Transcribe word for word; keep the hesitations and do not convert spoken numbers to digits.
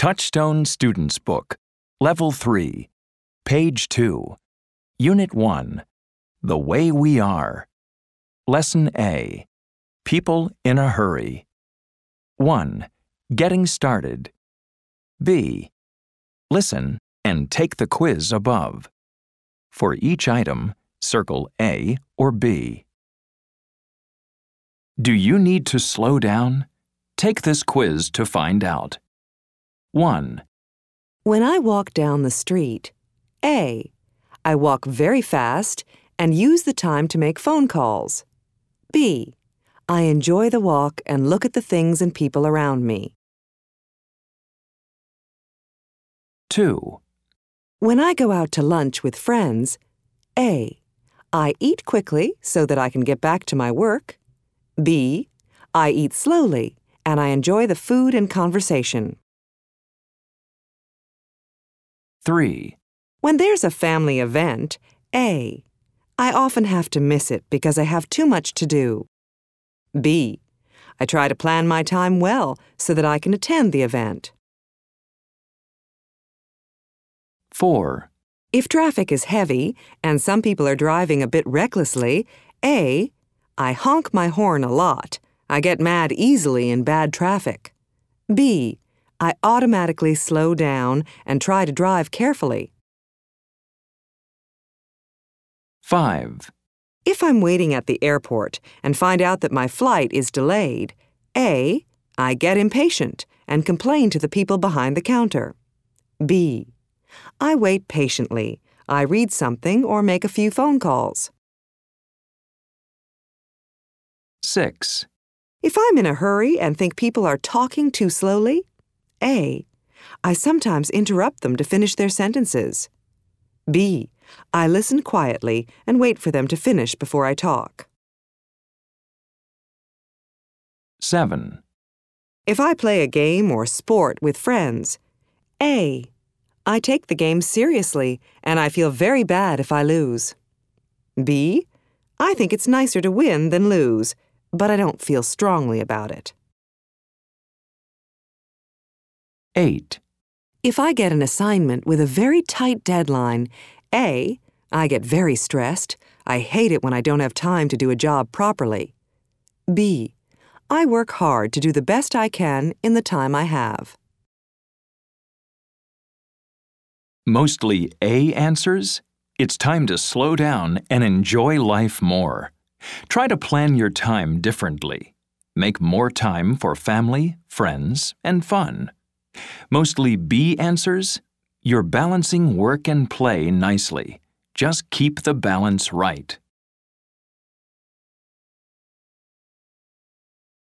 Touchstone Students Book, Level three, Page two, Unit one, The Way We Are. Lesson A, People in a Hurry. one. Getting started. B. Listen and take the quiz above. For each item, circle A or B. Do you need to slow down? Take this quiz to find out. one. When I walk down the street, A. I walk very fast and use the time to make phone calls. B. I enjoy the walk and look at the things and people around me. two. When I go out to lunch with friends, A. I eat quickly so that I can get back to my work. B. I eat slowly and I enjoy the food and conversation. three. When there's a family event, A. I often have to miss it because I have too much to do. B. I try to plan my time well so that I can attend the event. four. If traffic is heavy and some people are driving a bit recklessly, A. I honk my horn a lot. I get mad easily in bad traffic. B. I automatically slow down and try to drive carefully. five. If I'm waiting at the airport and find out that my flight is delayed, A. I get impatient and complain to the people behind the counter. B. I wait patiently. I read something or make a few phone calls. six. If I'm in a hurry and think people are talking too slowly, A. I sometimes interrupt them to finish their sentences. B. I listen quietly and wait for them to finish before I talk. seven. If I play a game or sport with friends, A. I take the game seriously and I feel very bad if I lose. B. I think it's nicer to win than lose, but I don't feel strongly about it. eight. If I get an assignment with a very tight deadline, A. I get very stressed. I hate it when I don't have time to do a job properly. B. I work hard to do the best I can in the time I have. Mostly A answers? It's time to slow down and enjoy life more. Try to plan your time differently. Make more time for family, friends, and fun. Mostly B answers? You're balancing work and play nicely. Just keep the balance right.